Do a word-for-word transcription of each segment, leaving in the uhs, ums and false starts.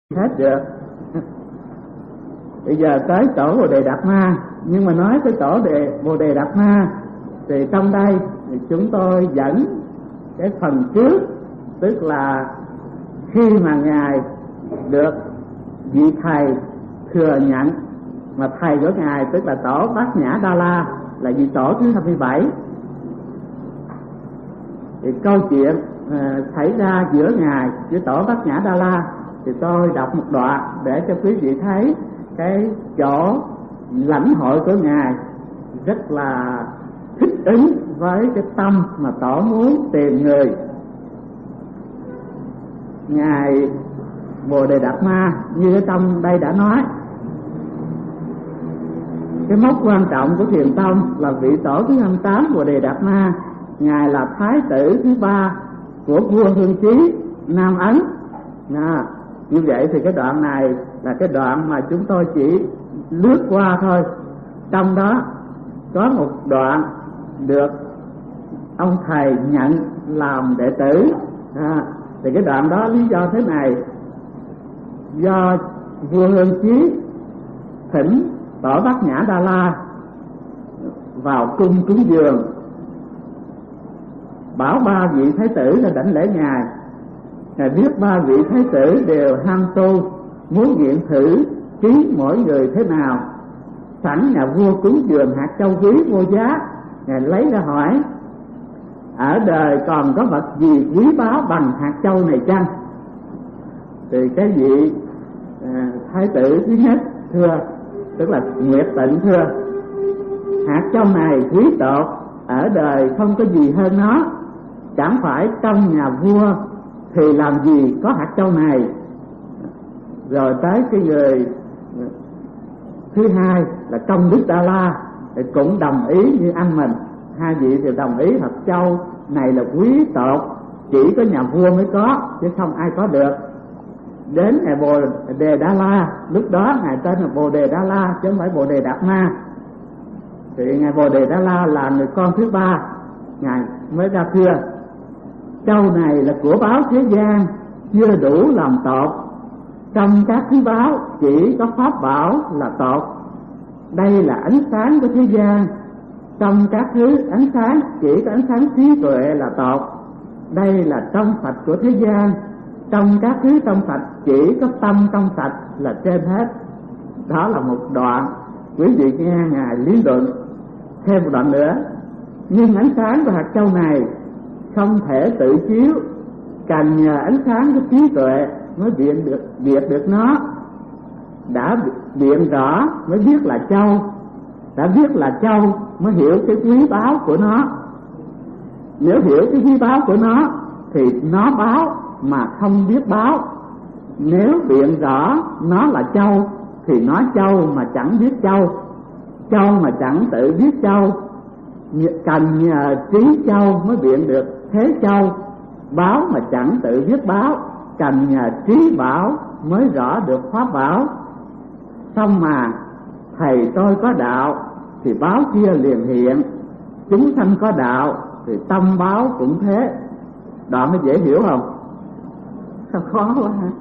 hết được. Bây giờ tới tổ Bồ Đề Đạt Ma, nhưng mà nói tới tổ đề Bồ Đề Đạt Ma thì trong đây thì chúng tôi dẫn cái phần trước, tức là khi mà ngài được vị thầy thừa nhận, mà thầy của ngài tức là tổ Bát Nhã Đa La là vị tổ thứ hai mươi bảy. Thì câu chuyện uh, xảy ra giữa ngài với tổ Bát Nhã Đa La thì tôi đọc một đoạn để cho quý vị thấy cái chỗ lãnh hội của ngài rất là thích ứng với cái tâm mà tổ muốn tìm người. Ngài Bồ Đề Đạt Ma như ở trong đây đã nói, cái mốc quan trọng của Thiền Tông là vị tổ thứ hai mươi tám Bồ Đề Đạt Ma. Ngài là thái tử thứ ba của vua Hương Chí Nam Ấn. À, như vậy thì cái đoạn này là cái đoạn mà chúng tôi chỉ lướt qua thôi. Trong đó có một đoạn được ông thầy nhận làm đệ tử. À, thì cái đoạn đó lý do thế này: do vua Hương Chí thỉnh tổ Bát Nhã Đa La vào cung cúng dường, bảo ba vị thái tử là đảnh lễ ngài. Ngài biết ba vị thái tử đều ham tu, muốn nghiệm thử trí mỗi người thế nào. Sẵn nhà vua cúng dường hạt châu quý vô giá, ngài lấy ra hỏi: ở đời còn có vật gì quý báu bằng hạt châu này chăng? Thì cái vị à, thái tử thứ nhất thưa, tức là Nguyệt Tịnh thưa: hạt châu này quý tột, ở đời không có gì hơn nó. Chẳng phải trong nhà vua thì làm gì có hạt châu này. Rồi tới cái người thứ hai là Công Đức Đa La thì cũng đồng ý như anh mình. Hai vị thì đồng ý hạt châu này là quý tột, chỉ có nhà vua mới có chứ không ai có được. Đến ngài Bồ Đề Đa La, lúc đó ngài tên là Bồ Đề Đa La chứ không phải Bồ Đề Đạt Ma. Thì ngài Bồ Đề Đa La là người con thứ ba, ngài mới ra thưa: châu này là của báo thế gian, chưa đủ làm tột. Trong các thứ báo chỉ có pháp bảo là tột. Đây là ánh sáng của thế gian. Trong các thứ ánh sáng chỉ có ánh sáng trí tuệ là tột. Đây là trong sạch của thế gian. Trong các thứ trong sạch chỉ có tâm trong sạch là trên hết. Đó là một đoạn, quý vị nghe ngài lý luận thêm một đoạn nữa. Nhưng ánh sáng của hạt châu này không thể tự chiếu, cần nhờ ánh sáng của trí tuệ mới biện được biệt được nó. Đã biện rõ mới biết là châu, đã biết là châu mới hiểu cái quý báu của nó. Nếu hiểu cái quý báu của nó thì nó báo mà không biết báo. Nếu biện rõ nó là châu thì nó châu mà chẳng biết châu, châu mà chẳng tự biết châu. Cần nhờ trí châu mới biện được thế châu, báo mà chẳng tự biết báo. Cần nhờ trí bảo mới rõ được pháp bảo. Xong mà thầy tôi có đạo thì báo kia liền hiện, chúng sanh có đạo thì tâm báo cũng thế. Đoạn nó dễ hiểu không? Sao khó quá hả?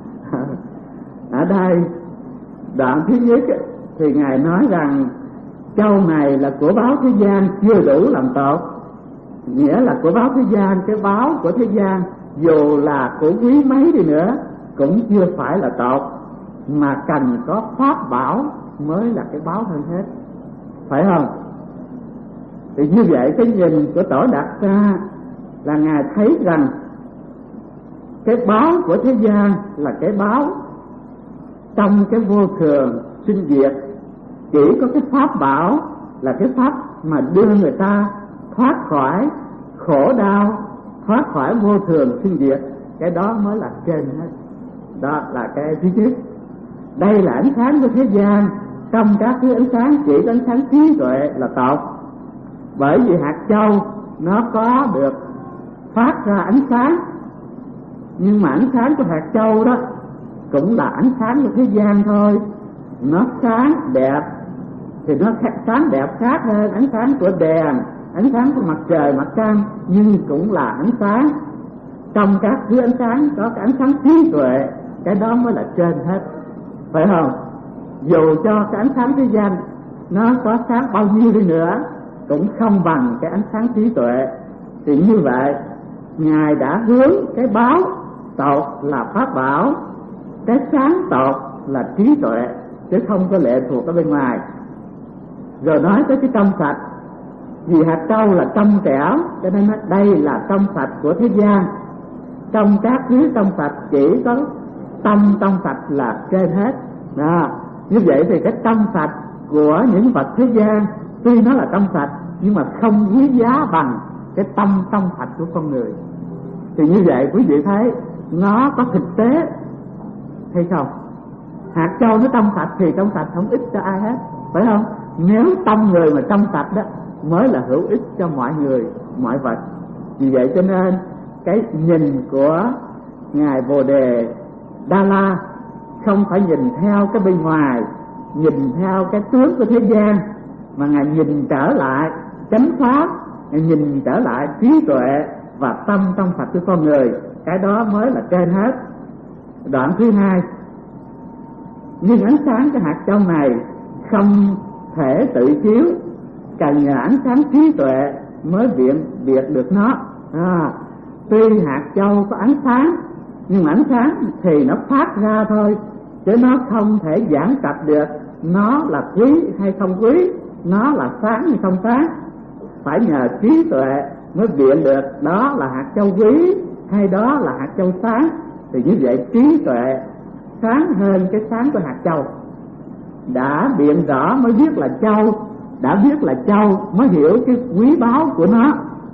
Ở đây đoạn thứ nhất thì ngài nói rằng châu này là của báo thế gian, chưa đủ làm tột. Nghĩa là của báo thế gian, cái báo của thế gian dù là của quý mấy đi nữa cũng chưa phải là tột, mà cần có pháp bảo mới là cái báo hơn hết, phải không? Thì như vậy cái nhìn của Tổ Đạt Ma là ngài thấy rằng cái báo của thế gian là cái báo trong cái vô thường sinh diệt. Chỉ có cái pháp bảo là cái pháp mà đưa người ta thoát khỏi khổ đau, thoát khỏi vô thường sinh diệt. Cái đó mới là trên hết. Đó là cái thứ nhất. Đây là ánh sáng của thế gian. Trong các thứ ánh sáng chỉ có ánh sáng trí tuệ là tột. Bởi vì hạt châu nó có được phát ra ánh sáng, nhưng mà ánh sáng của hạt châu đó cũng là ánh sáng của thế gian thôi. Nó sáng đẹp thì nó sáng đẹp khác hơn ánh sáng của đèn, ánh sáng của mặt trời, mặt trăng, nhưng cũng là ánh sáng. Trong các thứ ánh sáng có cái ánh sáng trí tuệ, cái cái đó mới là trên hết, phải không? Dù cho cái ánh sáng thế gian nó có sáng bao nhiêu đi nữa cũng không bằng cái ánh sáng trí tuệ. Thì như vậy Ngài đã hướng cái báo tột là pháp bảo, cái sáng tột là trí tuệ, chứ không có lệ thuộc ở bên ngoài. Rồi nói tới cái trong sạch, vì hạt châu là trong trẻo, cho nên đây là trong sạch của thế gian. Trong các thứ trong sạch chỉ có tâm trong sạch là trên hết. Đó. Như vậy thì cái trong sạch của những vật thế gian tuy nó là trong sạch nhưng mà không quý giá bằng cái tâm trong sạch của con người. Thì như vậy quý vị thấy nó có thực tế hay không? Hạt châu nó trong sạch thì trong sạch không ích cho ai hết, phải không? Nếu tâm người mà trong sạch đó mới là hữu ích cho mọi người, mọi vật. Vì vậy cho nên cái nhìn của Ngài Bồ Đề Đa La không phải nhìn theo cái bên ngoài, nhìn theo cái tướng của thế gian, mà Ngài nhìn trở lại chánh pháp, Ngài nhìn trở lại trí tuệ và tâm trong sạch của con người. Cái đó mới là trên hết. Đoạn thứ hai, nhưng ánh sáng cái hạt châu này không thể tự chiếu, cần nhờ ánh sáng trí tuệ mới biện biệt được nó. À, tuy hạt châu có ánh sáng, nhưng ánh sáng thì nó phát ra thôi, chứ nó không thể giảng tập được nó là quý hay không quý, nó là sáng hay không sáng. Phải nhờ trí tuệ mới biện được đó là hạt châu quý hay đó là hạt châu sáng. Thì như vậy trí tuệ sáng hơn cái sáng của hạt châu. Đã biện rõ mới biết là châu, đã biết là châu mới hiểu cái quý báu của nó.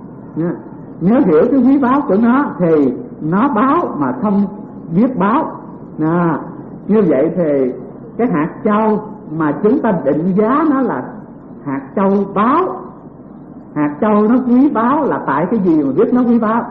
Nếu hiểu cái quý báu của nó thì nó báo mà không biết báo. À, như vậy thì cái hạt châu mà chúng ta định giá nó là hạt châu báo. Hạt châu nó quý báu là tại cái gì mà biết nó quý báu?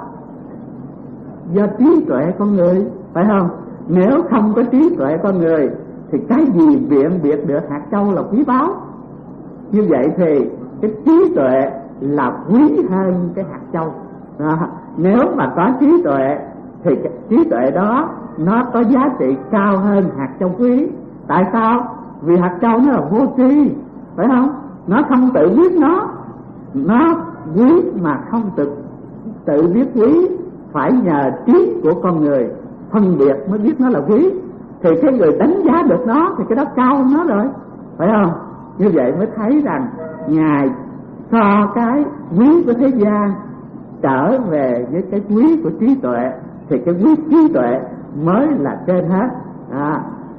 Do trí tuệ con người, phải không? Nếu không có trí tuệ con người thì cái gì biện biệt được hạt châu là quý báu? Như vậy thì cái trí tuệ là quý hơn cái hạt châu. À, nếu mà có trí tuệ thì cái trí tuệ đó nó có giá trị cao hơn hạt châu quý. Tại sao? Vì hạt châu nó là vô tri, phải không? Nó không tự biết nó, nó quý mà không tự tự biết quý, phải nhờ trí của con người phân biệt mới biết nó là quý. Thì cái người đánh giá được nó thì cái đó cao hơn nó rồi, phải không? Như vậy mới thấy rằng Ngài so cái quý của thế gian trở về với cái quý của trí tuệ, thì cái quý trí tuệ mới là trên hết. À,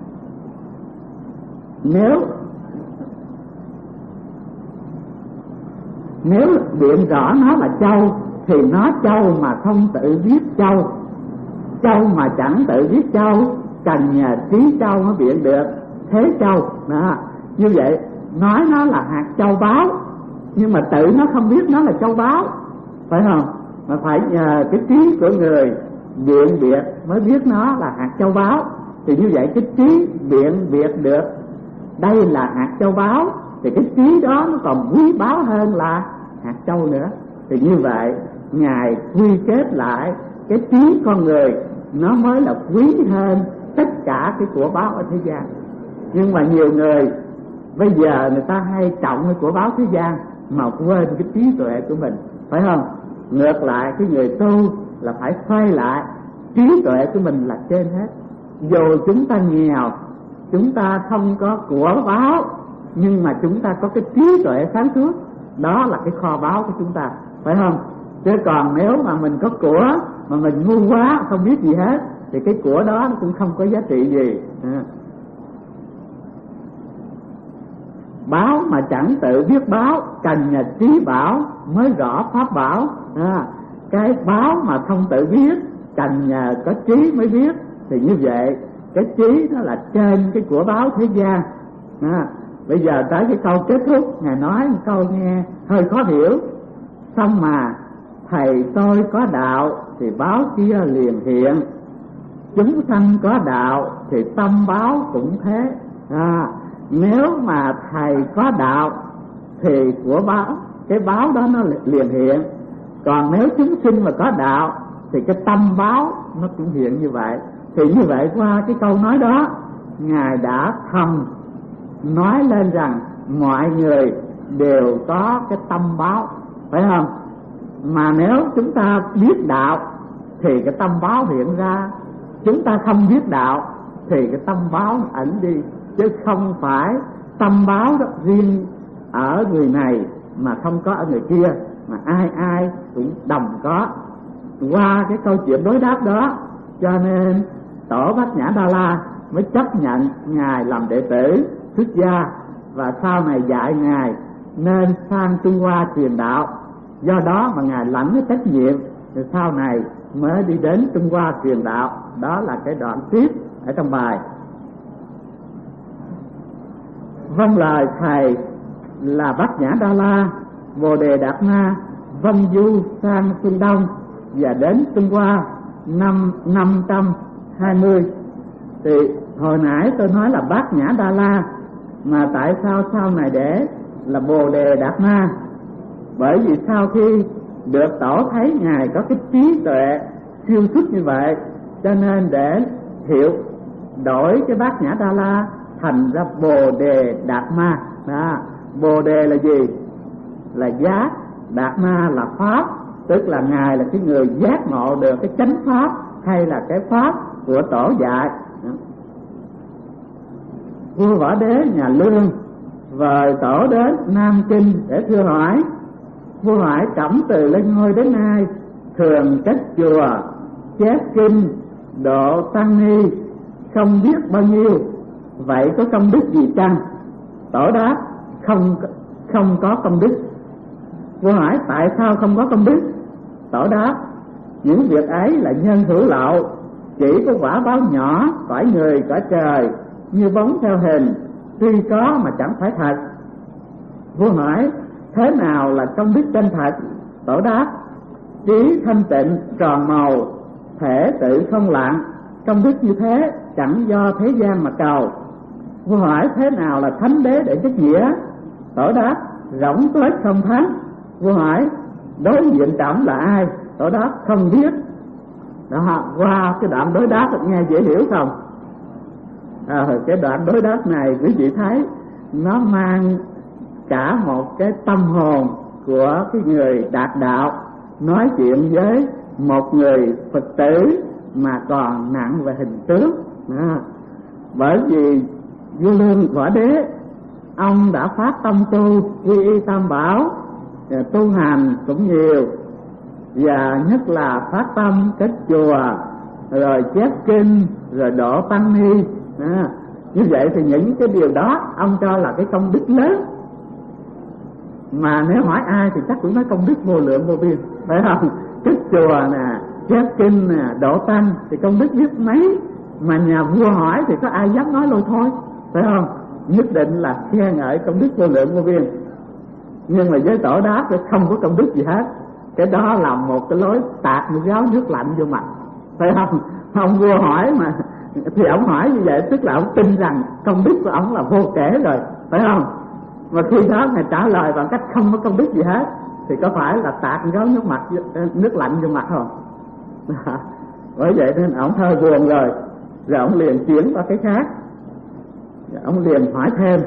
nếu nếu biện rõ nó là châu thì nó châu mà không tự biết châu, châu mà chẳng tự biết châu cần nhờ trí châu mới biện được thế châu. Đó. Như vậy nói nó là hạt châu báu nhưng mà tự nó không biết nó là châu báu, phải không? Mà phải nhờ cái trí của người biện biệt mới biết nó là hạt châu báu. Thì như vậy cái trí biện biệt được đây là hạt châu báu thì cái trí đó nó còn quý báu hơn là hạt châu nữa. Thì như vậy Ngài quy kết lại cái trí con người nó mới là quý hơn tất cả cái của báu ở thế gian. Nhưng mà nhiều người bây giờ người ta hay trọng cái của báu thế gian mà quên cái trí tuệ của mình, phải không? Ngược lại cái người tu là phải xoay lại trí tuệ của mình là trên hết. Dù chúng ta nghèo, chúng ta không có của báu, nhưng mà chúng ta có cái trí tuệ sáng suốt, đó là cái kho báu của chúng ta, phải không? Chứ còn nếu mà mình có của mà mình ngu quá không biết gì hết thì cái của đó nó cũng không có giá trị gì. À. Báo mà chẳng tự biết báo cần nhờ trí bảo mới rõ pháp bảo. À, cái báo mà không tự biết cần nhờ có trí mới biết. Thì như vậy cái trí nó là trên cái của báo thế gian. À, bây giờ tới cái câu kết thúc, Ngài nói một câu nghe hơi khó hiểu. Xong mà thầy tôi có đạo thì báo kia liền hiện, chúng sanh có đạo thì tâm báo cũng thế. À, nếu mà thầy có đạo thì của báo, cái báo đó nó liền hiện. Còn nếu chúng sinh mà có đạo thì cái tâm báo nó cũng hiện như vậy. Thì như vậy qua cái câu nói đó, Ngài đã thầm nói lên rằng mọi người đều có cái tâm báo, phải không? Mà nếu chúng ta biết đạo thì cái tâm báo hiện ra, chúng ta không biết đạo thì cái tâm báo ẩn đi, chứ không phải tâm báo đó riêng ở người này mà không có ở người kia, mà ai ai cũng đồng có. Qua cái câu chuyện đối đáp đó cho nên Tổ Bát Nhã Đa La mới chấp nhận Ngài làm đệ tử xuất gia, và sau này dạy Ngài nên sang Trung Hoa truyền đạo. Do đó mà Ngài lãnh cái trách nhiệm, rồi sau này mới đi đến Trung Hoa truyền đạo. Đó là cái đoạn tiếp ở trong bài. Vâng lời thầy là Bát Nhã Đa La, Bồ Đề Đạt Ma vân du sang phương Đông và đến Trung Hoa năm năm trăm hai mươi. Thì hồi nãy tôi nói là Bát Nhã Đa La, mà tại sao sau này để là Bồ Đề Đạt Ma? Bởi vì sau khi được Tổ thấy Ngài có cái trí tuệ siêu xuất như vậy, cho nên để hiệu đổi cái Bát Nhã Đa La thành ra Bồ Đề Đạt Ma. Đó, Bồ Đề là gì? Là giác, Đạt Ma là pháp, tức là Ngài là cái người giác ngộ được cái chánh pháp hay là cái pháp của Tổ dạy. Vua Võ Đế nhà Lương vời Tổ đến Nam Kinh để thưa hỏi. Vua hỏi cẩm từ lên ngôi đến nay thường cách chùa chép kinh độ tăng ni không biết bao nhiêu, vậy có công đức gì chăng? Tổ đáp không không có công đức. Vua hỏi tại sao không có công đức? Tổ đáp những việc ấy là nhân hữu lậu, chỉ có quả báo nhỏ, cõi người cõi trời, như bóng theo hình, tuy có mà chẳng phải thật. Vua hỏi thế nào là công đức chân thật? Tổ đáp trí thanh tịnh tròn màu, thể tự không lặng, công đức như thế chẳng do thế gian mà cầu. Vua hỏi thế nào là thánh đế để chức nghĩa? Tổ đáp rỗng tuếch không thắng. Vua hỏi đối diện trọng là ai? Tổ đáp không biết. Đó, qua cái đoạn đối đáp nghe dễ hiểu không? À, cái đoạn đối đáp này quý vị thấy nó mang cả một cái tâm hồn của cái người đạt đạo nói chuyện với một người Phật tử mà còn nặng về hình tướng. À, bởi vì vua Lương Võ Đế ông đã phát tâm tu quy y tam bảo, tu hành cũng nhiều, và nhất là phát tâm kết chùa, rồi chép kinh, rồi độ tăng ni. À, như vậy thì những cái điều đó ông cho là cái công đức lớn, mà nếu hỏi ai thì chắc cũng nói công đức vô lượng vô biên, phải không? Kết chùa nè, chép kinh nè, độ tăng thì công đức biết mấy, mà nhà vua hỏi thì có ai dám nói lôi thôi, phải không? Nhất định là khen ngợi công đức vô lượng vô biên. Nhưng mà với Tổ đáp thì không có công đức gì hết. Cái đó là một cái lối tạt một gáo nước lạnh vô mặt, phải không? Ông vua hỏi mà thì ông hỏi như vậy, tức là ông tin rằng công đức của ông là vô kể rồi, phải không? Mà khi đó Ngài trả lời bằng cách không có công đức gì hết thì có phải là tạt gáo nước mặt nước lạnh vô mặt không? Bởi vậy nên ông hơi buồn rồi, rồi ông liền chuyển qua cái khác. Rồi ông liền hỏi thêm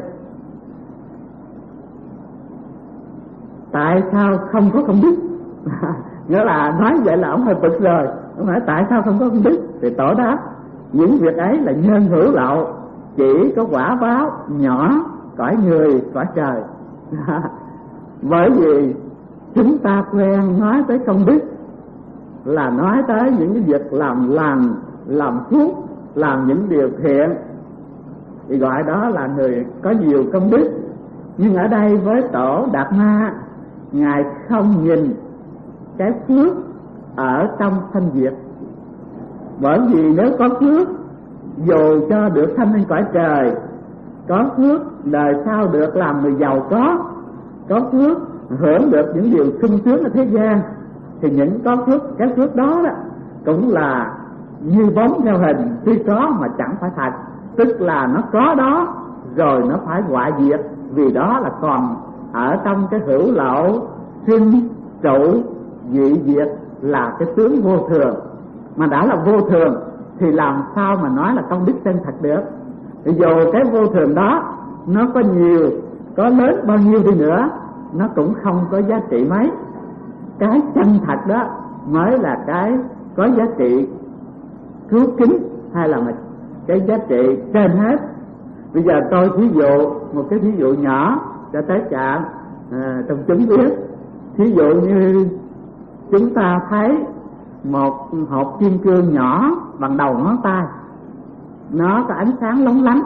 tại sao không có công đức? Nghĩa là nói vậy là ông hơi bực rồi. Ông hỏi tại sao không có công đức? Thì Tổ đáp những việc ấy là nhân hữu lậu, chỉ có quả báo nhỏ, cõi người cõi trời. Bởi vì chúng ta quen nói tới công đức là nói tới những cái việc làm lành, làm phúc, làm những điều thiện, thì gọi đó là người có nhiều công đức. Nhưng ở đây với Tổ Đạt Ma, Ngài không nhìn cái phước ở trong sanh diệt. Bởi vì nếu có phước, dù cho được sanh lên cõi trời, có phước đời sau được làm người giàu có, có phước hưởng được những điều sung sướng ở thế gian, thì những có phước, cái phước đó, đó cũng là như bóng theo hình, tuy có mà chẳng phải thật. Tức là nó có đó rồi nó phải hoại diệt, vì đó là còn ở trong cái hữu lậu sinh trụ dị diệt, là cái tướng vô thường. Mà đã là vô thường thì làm sao mà nói là công đức chân thật được. Thì dù cái vô thường đó nó có nhiều, có lớn bao nhiêu đi nữa, nó cũng không có giá trị mấy. Cái chân thật đó mới là cái có giá trị cứu kính, hay là cái giá trị trên hết. Bây giờ tôi ví dụ một cái ví dụ nhỏ cho tất cả à, trong chúng biết. Ví dụ như chúng ta thấy một hộp kim cương nhỏ bằng đầu ngón tay, nó có ánh sáng lóng lánh.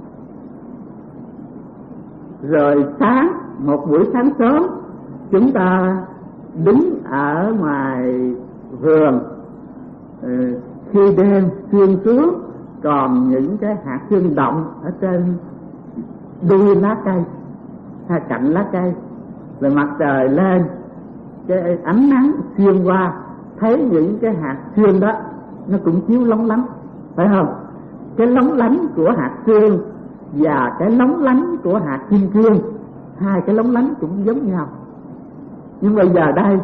Rồi sáng, một buổi sáng sớm, chúng ta đứng ở ngoài vườn, khi đêm xuyên xuống còn những cái hạt sương động ở trên đuôi lá cây hay cạnh lá cây, rồi mặt trời lên, cái ánh nắng xuyên qua, thấy những cái hạt sương đó nó cũng chiếu lóng lánh, phải không? Cái lóng lánh của hạt sương và cái lóng lánh của hạt kim cương, hai cái lóng lánh cũng giống nhau. Nhưng bây giờ đây,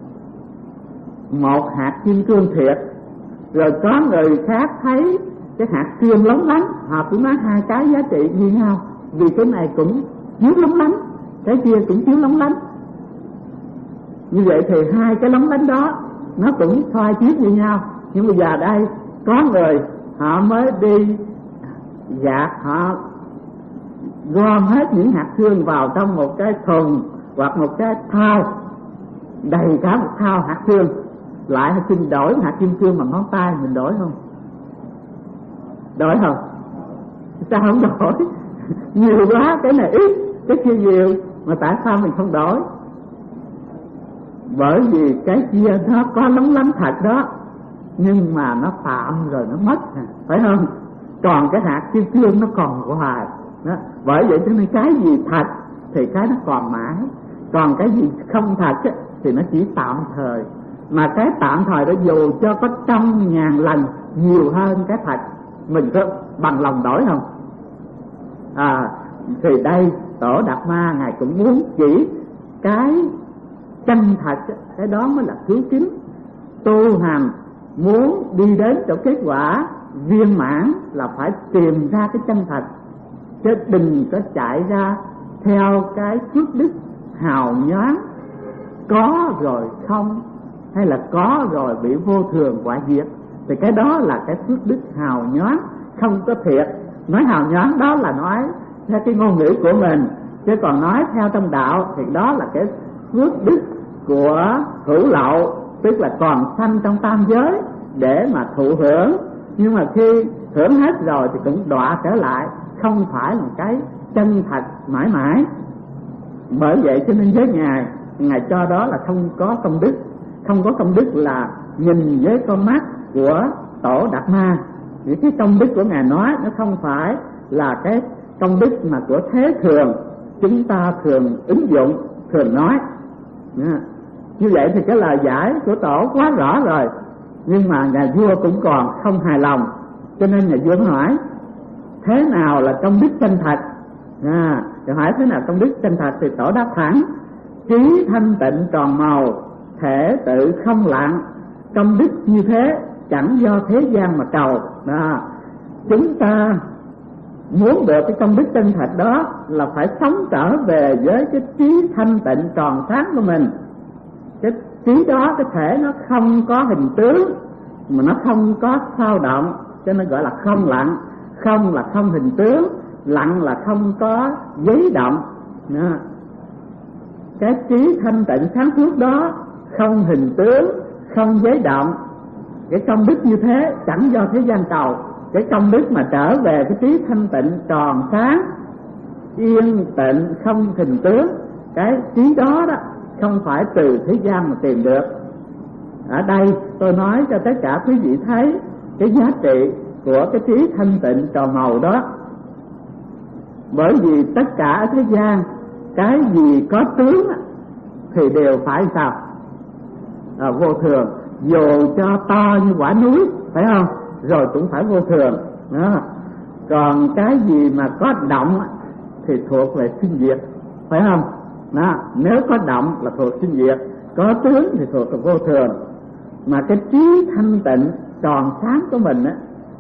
một hạt kim cương thiệt, rồi có người khác thấy cái hạt sương lóng lánh, họ cũng nói hai cái giá trị như nhau, vì cái này cũng chiếu lóng lánh, cái kia cũng chiếu lóng lánh. Như vậy thì hai cái lóng lánh đó nó cũng soi chiếu như nhau. Nhưng bây giờ đây có người họ mới đi gạt, họ gom hết những hạt sương vào trong một cái thùng hoặc một cái thau, đầy cả một thau hạt sương, lại xin đổi hạt kim cương bằng ngón tay, mình đổi không? Đổi không? Sao không đổi? Nhiều quá, cái này ít, cái kia nhiều, mà tại sao mình không đổi? Bởi vì cái kia nó có lóng lánh thật đó, nhưng mà nó tạm rồi nó mất, phải không? Còn cái hạt kim cương nó còn hoài đó. Bởi vậy cho nên cái gì thật thì cái nó còn mãi, còn cái gì không thật ấy, thì nó chỉ tạm thời. Mà cái tạm thời đó dù cho có trăm ngàn lần nhiều hơn cái thật, mình có bằng lòng đổi không? À, thì đây Tổ Đạt Ma Ngài cũng muốn chỉ cái chân thật, cái đó mới là cứu kính. Tu hành muốn đi đến chỗ kết quả viên mãn là phải tìm ra cái chân thật, chứ đừng có chạy ra theo cái phước đức hào nhoáng, có rồi không, hay là có rồi bị vô thường quả diệt. Thì cái đó là cái phước đức hào nhoáng, không có thiệt. Nói hào nhoáng đó là nói theo cái ngôn ngữ của mình, chứ còn nói theo trong đạo thì đó là cái phước đức của hữu lậu, tức là còn sanh trong tam giới để mà thụ hưởng. Nhưng mà khi hưởng hết rồi thì cũng đọa trở lại, không phải là cái chân thật mãi mãi. Bởi vậy cho nên với Ngài, Ngài cho đó là không có công đức. Không có công đức là nhìn với con mắt của Tổ Đạt Ma. Những cái công đức của Ngài nói nó không phải là cái công đức mà của thế thường chúng ta thường ứng dụng, thường nói. Như vậy thì cái lời giải của Tổ quá rõ rồi, nhưng mà nhà vua cũng còn không hài lòng, cho nên nhà vua hỏi thế nào là công đức chân thật. À, thì hỏi thế nào công đức chân thật thì Tổ đáp thẳng: trí thanh tịnh tròn màu, thể tự không lặng, công đức như thế chẳng do thế gian mà cầu. Đó, chúng ta muốn được cái công đức chân thật đó là phải sống trở về với cái trí thanh tịnh tròn sáng của mình. Cái trí đó, cái thể nó không có hình tướng, mà nó không có sao động, cho nên gọi là không lặng. Không là không hình tướng, lặng là không có giấy động. Đó, cái trí thanh tịnh sáng suốt đó không hình tướng, không giấy động, cái công đức như thế chẳng do thế gian cầu. Cái công đức mà trở về cái trí thanh tịnh tròn sáng, yên tịnh không hình tướng, cái trí đó đó không phải từ thế gian mà tìm được. Ở đây tôi nói cho tất cả quý vị thấy cái giá trị của cái trí thanh tịnh tròn màu đó. Bởi vì tất cả ở thế gian, cái gì có tướng thì đều phải sao? À, vô thường. Dù cho to như quả núi, phải không? Rồi cũng phải vô thường đó. Còn cái gì mà có động thì thuộc về sinh diệt, phải không? Đó, nếu có động là thuộc sinh diệt, có tướng thì thuộc về vô thường. Mà cái trí thanh tịnh tròn sáng của mình á,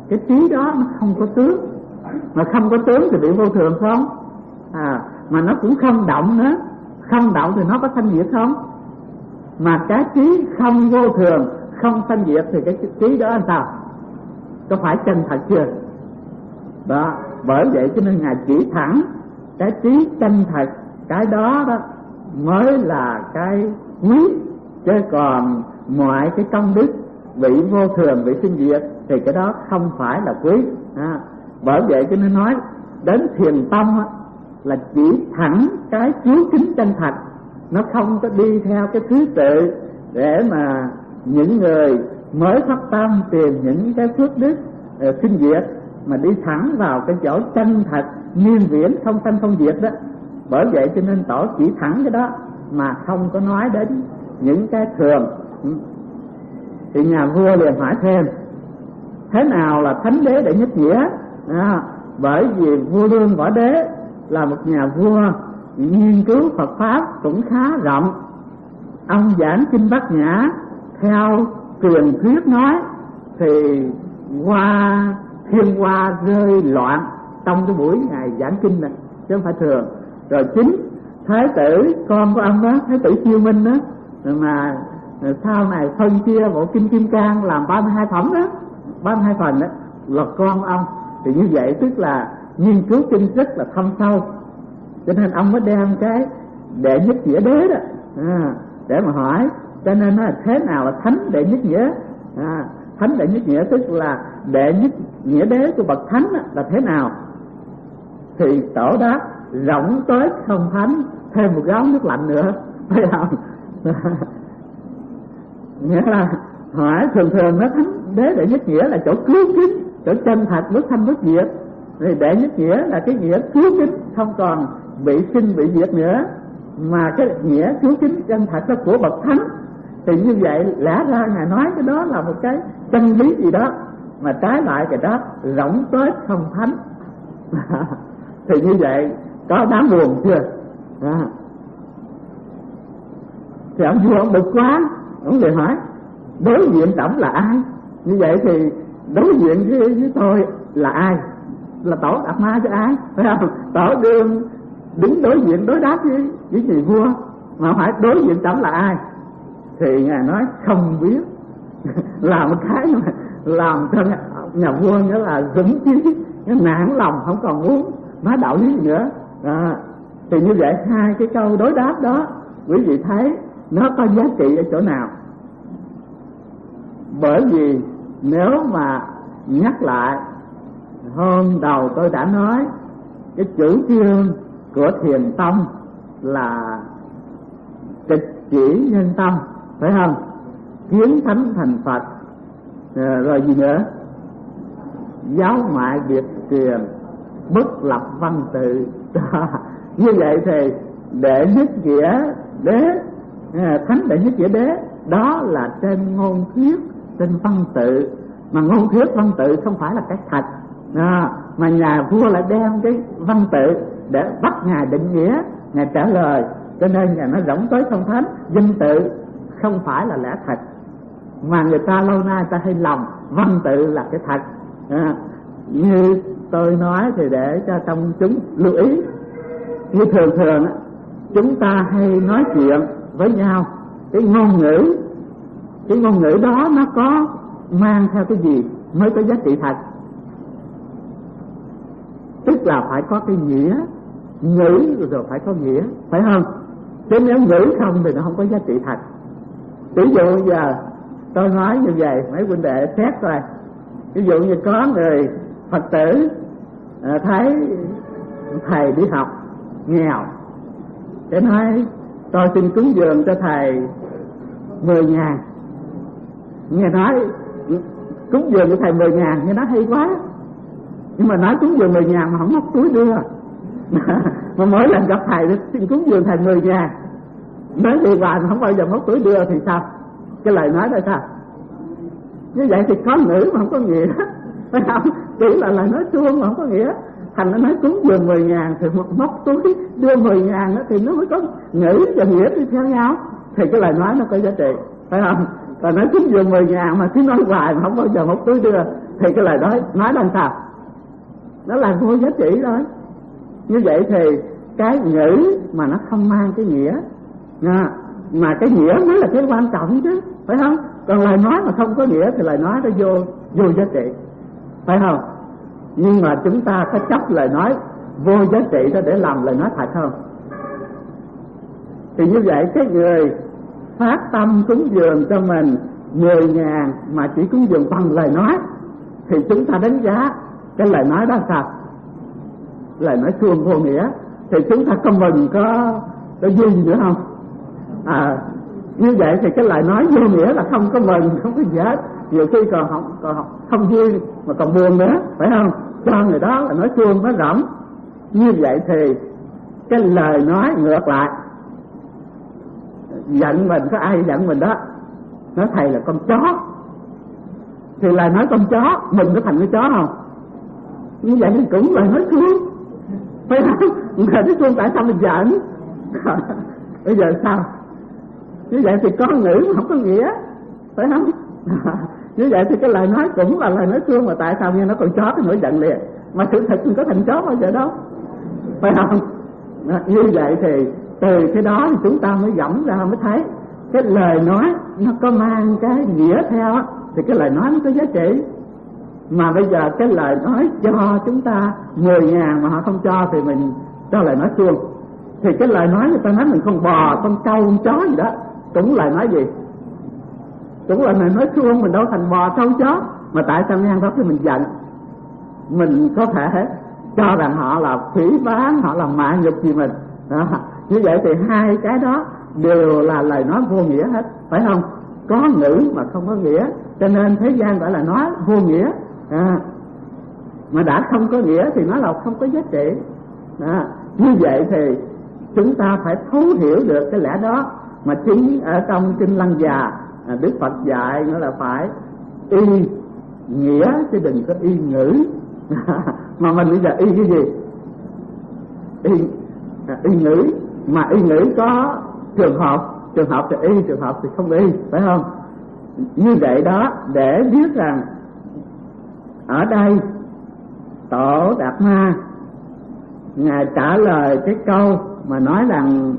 cái trí đó nó không có tướng, mà không có tướng thì bị vô thường không? À, mà nó cũng không động nữa, không động thì nó có sanh diệt không? Mà cái trí không vô thường, không sanh diệt thì cái trí đó làm sao? Có phải chân thật chưa? Đó, bởi vậy cho nên Ngài chỉ thẳng cái trí chân thật, cái đó đó mới là cái quý, chứ còn mọi cái công đức bị vô thường, bị sinh diệt thì cái đó không phải là quý. À, bởi vậy cho nên nói đến thiền tâm á, là chỉ thẳng cái cứu kính chân thật, nó không có đi theo cái thứ tự để mà những người mới phát tâm tìm những cái phước đức uh, sinh diệt, mà đi thẳng vào cái chỗ chân thật niên viễn không sanh không diệt đó. Bởi vậy cho nên tổ chỉ thẳng cái đó mà không có nói đến những cái thường. Thì nhà vua liền hỏi thêm, thế nào là thánh đế đệ nhất nghĩa? À, bởi vì vua Lương Võ Đế là một nhà vua nghiên cứu Phật pháp cũng khá rộng. Ông giảng kinh Bát Nhã theo truyền thuyết nói thì qua thiên hoa rơi loạn trong cái buổi ngày giảng kinh này, chứ không phải thường. Rồi chính thái tử con của ông đó, thái tử Chiêu Minh đó, mà sau này phân chia bộ kinh Kim Cang làm ba mươi hai phẩm đó, ba mươi hai phần đó là con của ông. Thì như vậy tức là nghiên cứu kinh rất là thâm sâu, cho nên ông mới đem cái đệ nhất nghĩa đế đó à, để mà hỏi. Cho nên nó là thế nào là thánh đệ nhất nghĩa? À, thánh đệ nhất nghĩa tức là đệ nhất nghĩa đế của bậc thánh là thế nào? Thì tổ đáp rộng tới không thánh, thêm một gáo nước lạnh nữa, phải không? Nghĩa là hỏi thường thường nó thánh đế đệ nhất nghĩa là chỗ cứu kính, chỗ chân thật bất sanh bất diệt. Thì đệ nhất nghĩa là cái nghĩa cứu kính không còn bị sinh bị diệt nữa, mà cái nghĩa cứu kính chân thật đó của bậc thánh. Thì như vậy lẽ ra Ngài nói cái đó là một cái chân lý gì đó, mà trái lại cái đó rộng tới không thánh. Thì như vậy có đáng buồn chưa? À. Thì ông vua ông bực quá, ông liền hỏi đối diện tổng là ai? Như vậy thì đối diện với, với tôi là ai? Là tổ Đạt Ma chứ ai? Phải không? Tổ đương đứng đối diện đối đáp với với vị vua, mà hỏi đối diện tổng là ai? Thì Ngài nói không biết. Là một cái mà làm cho nhà vua nghĩa là dũng chí, cái nản lòng không còn muốn nói đạo lý nữa. À, thì như vậy hai cái câu đối đáp đó quý vị thấy nó có giá trị ở chỗ nào? Bởi vì nếu mà nhắc lại hôm đầu tôi đã nói cái chủ trương của thiền tông là trực chỉ nhân tâm, phải không? Kiến thánh thành Phật, à, rồi gì nữa? Giáo ngoại biệt truyền, bất lập văn tự. Như vậy thì đệ nhất nghĩa đế, à, thánh đệ nhất nghĩa đế đó là trên ngôn thuyết, trên văn tự. Mà ngôn thuyết văn tự không phải là cái thật, à, mà nhà vua lại đem cái văn tự để bắt Ngài định nghĩa, Ngài trả lời. Cho nên Ngài nói rộng tới không thánh, danh tự không phải là lẽ thật, mà người ta lâu nay ta hay lầm văn tự là cái thật. À, như tôi nói thì để cho công chúng lưu ý, như thường thường chúng ta hay nói chuyện với nhau, cái ngôn ngữ cái ngôn ngữ đó nó có mang theo cái gì mới có giá trị thật? Tức là phải có cái nghĩa, ngữ rồi phải có nghĩa, phải không? Chứ nếu ngữ không thì nó không có giá trị thật. Ví dụ giờ tôi nói như vậy, mấy huynh đệ xét coi, ví dụ như có người Phật tử à, thấy thầy đi học nghèo, để nói tôi xin cúng dường cho thầy mười ngàn. Nghe nói cúng dường cho thầy mười ngàn, nghe nói hay quá, nhưng mà nói cúng dường mười ngàn mà không móc túi đưa. Mà mỗi lần gặp thầy xin cúng dường thầy mười ngàn, nói đi hoài mà không bao giờ móc túi đưa thì sao? Cái lời nói đó sao? Như vậy thì có ngữ mà không có nghĩa, phải không? Chỉ là lời nói suông mà không có nghĩa. Thành nó nói cúng dường mười ngàn thì móc túi đưa mười ngàn thì nó mới có ngữ và nghĩa đi theo nhau, thì cái lời nói nó có giá trị, phải không? Còn nói cúng dường mười ngàn mà cứ nói hoài mà không bao giờ móc túi đưa thì cái lời nói nói là sao? Nó là vô giá trị thôi. Như vậy thì cái ngữ mà nó không mang cái nghĩa, mà cái nghĩa mới là cái quan trọng chứ, phải không? Còn lời nói mà không có nghĩa thì lời nói nó vô vô giá trị, phải không? Nhưng mà chúng ta có chấp lời nói vô giá trị đó để làm lời nói thật không? Thì như vậy cái người phát tâm cúng dường cho mình mười ngàn mà chỉ cúng dường bằng lời nói thì chúng ta đánh giá cái lời nói đó sao? Lời nói suông vô nghĩa. Thì chúng ta có mừng có có vui nữa không? À, như vậy thì cái lời nói vô nghĩa là không có mừng, không có gì hết. Nhiều khi còn không, còn không vui mà còn buồn nữa, phải không? Cho người đó là nói suông, nói rỗng. Như vậy thì cái lời nói ngược lại, giận mình, có ai giận mình đó, nói thầy là con chó, thì lời nói con chó mình có thành cái chó không? Như vậy thì cũng lời nói suông, phải không? Người nói suông tại sao mình giận? Bây giờ sao? Như vậy thì con ngữ mà không có nghĩa, phải không? Như vậy thì cái lời nói cũng là lời nói suông, mà tại sao nghe nó con chó thì nổi giận liền, mà sự thật mình có thành chó bao giờ đâu, phải không? Như vậy thì từ cái đó thì chúng ta mới dẫm ra mới thấy cái lời nói nó có mang cái nghĩa theo á, thì cái lời nói nó có giá trị. Mà bây giờ cái lời nói cho chúng ta mười ngàn mà họ không cho thì mình cho lời nói suông. Thì cái lời nói người ta nói mình con bò, con trâu, con chó gì đó, cũng lời nói gì? Cũng là lời nói suông, mình đâu thành bò, trâu, chó. Mà tại sao ngang đó thì mình giận? Mình có thể cho rằng họ là phỉ báng, họ là mạ nhục gì mình đó. Như vậy thì hai cái đó đều là lời nói vô nghĩa hết, phải không? Có ngữ mà không có nghĩa, cho nên thế gian gọi là nói vô nghĩa. À, mà đã không có nghĩa thì nó là không có giá trị. À, như vậy thì chúng ta phải thấu hiểu được cái lẽ đó. Mà chính ở trong kinh Lăng Già, à, Đức Phật dạy nữa là phải y nghĩa chứ đừng có y ngữ. Mà mình bây giờ y cái gì? Y, à, y ngữ. Mà y ngữ có trường hợp, trường hợp thì y, trường hợp thì không y, phải không? Như vậy đó, để biết rằng ở đây Tổ Đạt Ma Ngài trả lời cái câu mà nói rằng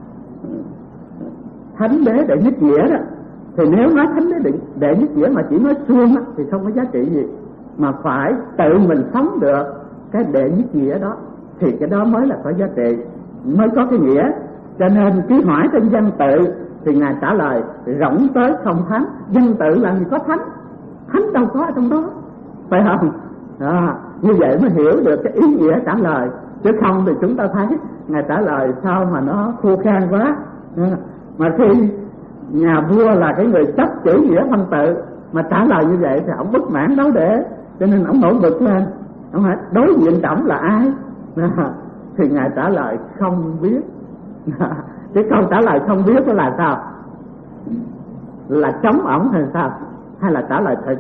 thánh đế đệ nhất nghĩa đó, thì nếu nói thánh đế đệ, đệ nhất nghĩa mà chỉ nói suông á, thì không có giá trị gì. Mà phải tự mình sống được cái đệ nhất nghĩa đó thì cái đó mới là có giá trị, mới có cái nghĩa. Cho nên khi hỏi trên văn tự thì Ngài trả lời rộng tới không thánh. Văn tự là gì có thánh, thánh đâu có ở trong đó, phải không? À, như vậy mới hiểu được cái ý nghĩa trả lời. Chứ không thì chúng ta thấy Ngài trả lời sao mà nó khô khan quá. À, mà khi nhà vua là cái người chấp chữ nghĩa văn tự mà trả lời như vậy thì ông bất mãn đấu để, cho nên ông nổi bực lên. Ông hỏi đối diện trọng là ai? À, thì Ngài trả lời không biết. À, cái câu trả lời không biết đó là sao? Là trống ổng hay sao? Hay là trả lời thật?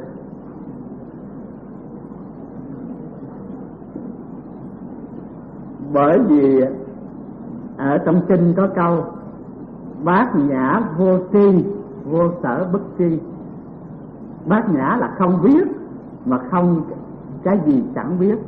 Bởi vì ở trong kinh có câu bát nhã vô tri, vô sở bất tri. Bát nhã là không biết, mà không cái gì chẳng biết.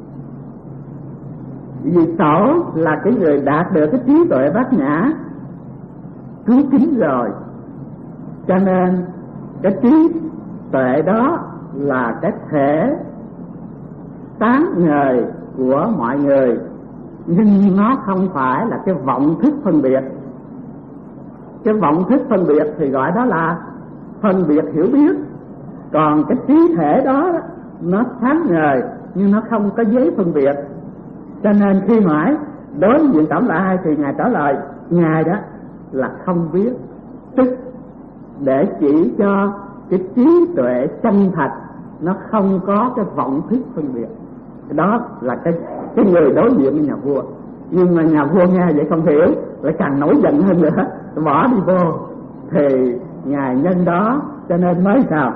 Vì Tổ là cái người đạt được cái trí tuệ bát nhã cứu kính rồi, cho nên cái trí tuệ đó là cái thể sáng ngời của mọi người, nhưng nó không phải là cái vọng thức phân biệt. Cái vọng thức phân biệt thì gọi đó là phân biệt hiểu biết. Còn cái trí thể đó nó sáng ngời nhưng nó không có giới phân biệt. Cho nên khi hỏi đối diện tổng là ai thì Ngài trả lời Ngài đó là không biết, tức để chỉ cho cái trí tuệ chân thật, nó không có cái vọng thức phân biệt. Đó là cái cái người đối diện với nhà vua. Nhưng mà nhà vua nghe vậy không hiểu, lại càng nổi giận hơn nữa, bỏ đi vô. Thì Ngài nhân đó cho nên mới sao?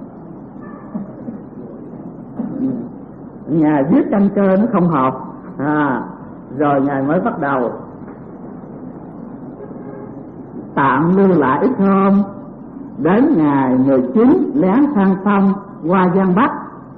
Ngài viết căn cơ nó không hợp, à, rồi Ngài mới bắt đầu tạm lưu lại ít hôm. Đến ngày mười chín lén sang sông qua Giang Bắc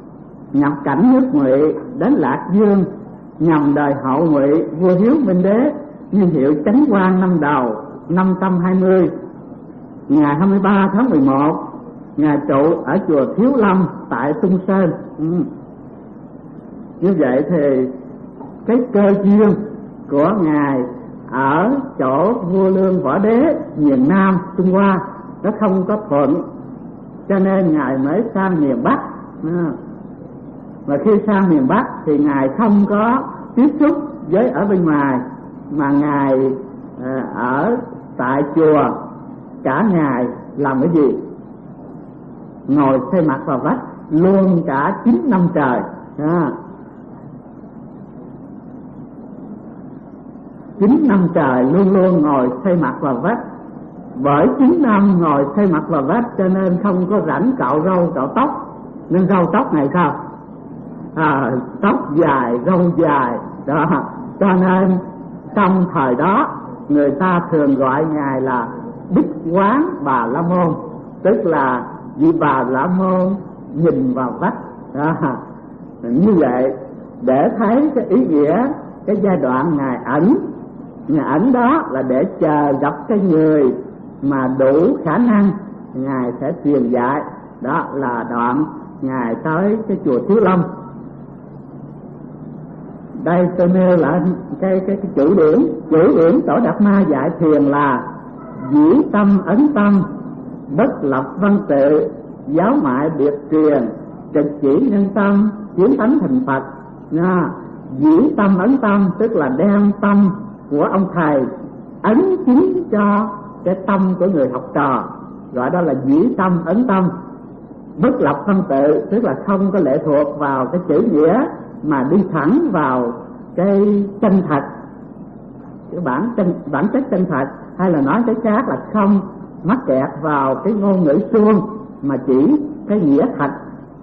nhập cảnh nước Ngụy đến Lạc Dương, nhằm đời hậu Ngụy vua Hiếu Minh Đế, niên hiệu Chánh Quang năm đầu năm trăm hai mươi, ngày hai mươi ba tháng mười một, ngài trụ ở chùa Thiếu Lâm tại Tung Sơn. Ừ. Như vậy thì cái cơ duyên của ngài ở chỗ vua Lương Võ Đế miền Nam Trung Hoa nó không có thuận, cho nên ngài mới sang miền Bắc. À. Và khi sang miền Bắc thì ngài không có tiếp xúc với ở bên ngoài, mà ngài à, ở tại chùa cả ngày làm cái gì? Ngồi xây mặt vào vách luôn cả chín năm trời. À. Chín năm trời luôn luôn ngồi xây mặt vào vách. Bởi chín năm ngồi xây mặt vào vách cho nên không có rảnh cạo râu cạo tóc, nên râu tóc này sao? À, tóc dài râu dài đó, cho nên trong thời đó người ta thường gọi ngài là Bích Quán Bà La Môn, tức là vị Bà La Môn nhìn vào vách đó. Như vậy để thấy cái ý nghĩa cái giai đoạn ngài ẩn, ngài ẩn đó là để chờ gặp cái người mà đủ khả năng ngài sẽ truyền dạy. Đó là đoạn ngài tới cái chùa Thiếu Lâm. Đây tôi nêu lại cái cái, cái chủ điển. Chủ điển Tổ Đạt Ma dạy thiền là dĩ tâm ấn tâm, bất lập văn tự, giáo mại biệt truyền, trực chỉ nhân tâm, chiến thánh thành Phật. Nha. Dĩ tâm ấn tâm tức là đem tâm của ông thầy ấn chính cho cái tâm của người học trò, gọi đó là dĩ tâm ấn tâm. Bất lập văn tự tức là không có lệ thuộc vào cái chữ nghĩa, mà đi thẳng vào cái chân thật, cái bản chân bản chất chân thật, hay là nói cái khác là không mắc kẹt vào cái ngôn ngữ suông, mà chỉ cái nghĩa thật.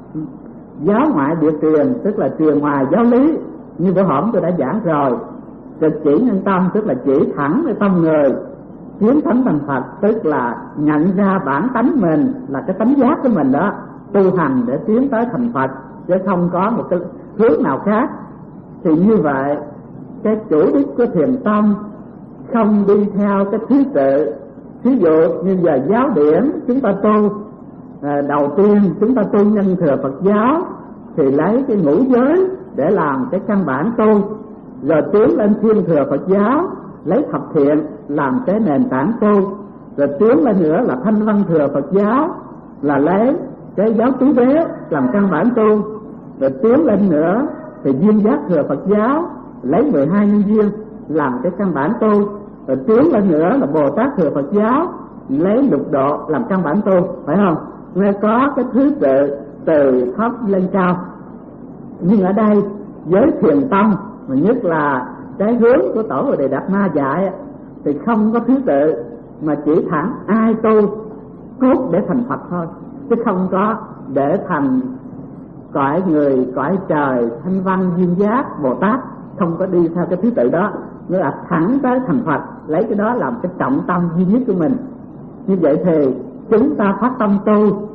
Giáo ngoại biệt truyền tức là truyền ngoài giáo lý, như bữa hổm tôi đã giảng rồi. Trực chỉ nhân tâm tức là chỉ thẳng cái tâm người. Chiến thánh thành Phật tức là nhận ra bản tánh mình là cái tánh giác của mình đó, tu hành để tiến tới thành Phật, chứ không có một cái hướng nào khác. Thì như vậy cái chủ đích của thiền tâm không đi theo cái thứ tự. Ví dụ như giờ giáo điển chúng ta tu, à, đầu tiên chúng ta tu nhân thừa Phật giáo thì lấy cái ngũ giới để làm cái căn bản tu, rồi tiến lên thiên thừa Phật giáo lấy thập thiện làm cái nền tảng tu, rồi tiến lên nữa là thanh văn thừa Phật giáo là lấy cái giáo tứ đế làm căn bản tu, rồi tiến lên nữa thì duyên giác thừa Phật giáo lấy mười hai nhân duyên làm cái căn bản tu, rồi tiến lên nữa là Bồ Tát thừa Phật giáo lấy lục độ làm căn bản tu, phải không? Nghe có cái thứ tự từ thấp lên cao. Nhưng ở đây với thiền tông, mà nhất là cái hướng của Tổ Bồ Đề Đạt Ma dạy thì không có thứ tự, mà chỉ thẳng ai tu cốt để thành Phật thôi, chứ không có để thành cõi người, cõi trời, thanh văn, duyên giác, Bồ Tát, không có đi theo cái thứ tự đó. Nó là thẳng tới thành Phật, lấy cái đó làm cái trọng tâm duy nhất của mình. Như vậy thì chúng ta phát tâm tu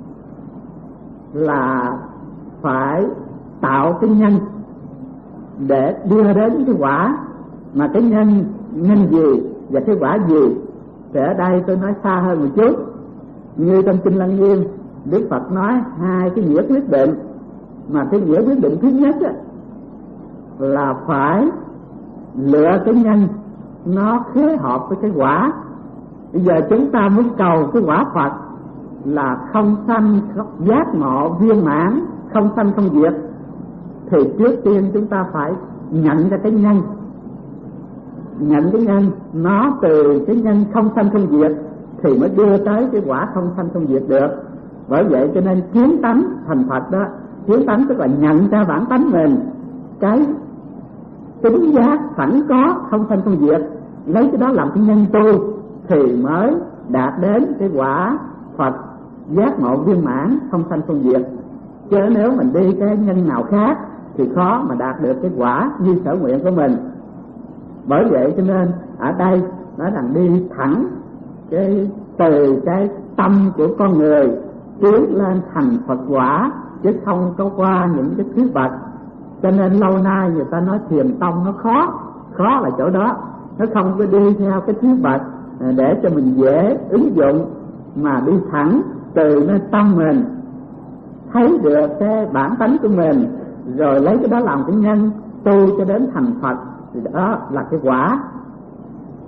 là phải tạo cái nhân để đưa đến cái quả, mà cái nhân nhân gì và cái quả gì thì ở đây tôi nói xa hơn một chút. Như trong Kinh Lăng Nghiêm, Đức Phật nói hai cái nghĩa quyết định, mà cái nghĩa quyết định thứ nhất á, là phải lựa cái nhân nó khế hợp với cái quả. Bây giờ chúng ta muốn cầu cái quả Phật là không sanh giác ngộ viên mãn, không sanh không diệt, thì trước tiên chúng ta phải nhận ra cái nhân. Nhận cái nhân nó từ cái nhân không sanh không diệt thì mới đưa tới cái quả không sanh không diệt được. Bởi vậy cho nên kiến tánh thành Phật đó, kiến tánh tức là nhận ra bản tánh mình, cái tính giác sẵn có không sanh không diệt, lấy cái đó làm cái nhân tu thì mới đạt đến cái quả Phật giác ngộ viên mãn không sanh không diệt. Chứ nếu mình đi cái nhân nào khác thì khó mà đạt được cái quả như sở nguyện của mình. Bởi vậy cho nên ở đây nói rằng đi thẳng cái từ cái tâm của con người tiến lên thành Phật quả chứ không có qua những cái thứ bậc. Cho nên lâu nay người ta nói thiền tông nó khó, khó là chỗ đó, nó không có đi theo cái thứ bậc để cho mình dễ ứng dụng, mà đi thẳng từ nơi tâm mình, thấy được cái bản tánh của mình, rồi lấy cái đó làm cái nhân tu cho đến thành Phật, thì đó là cái quả.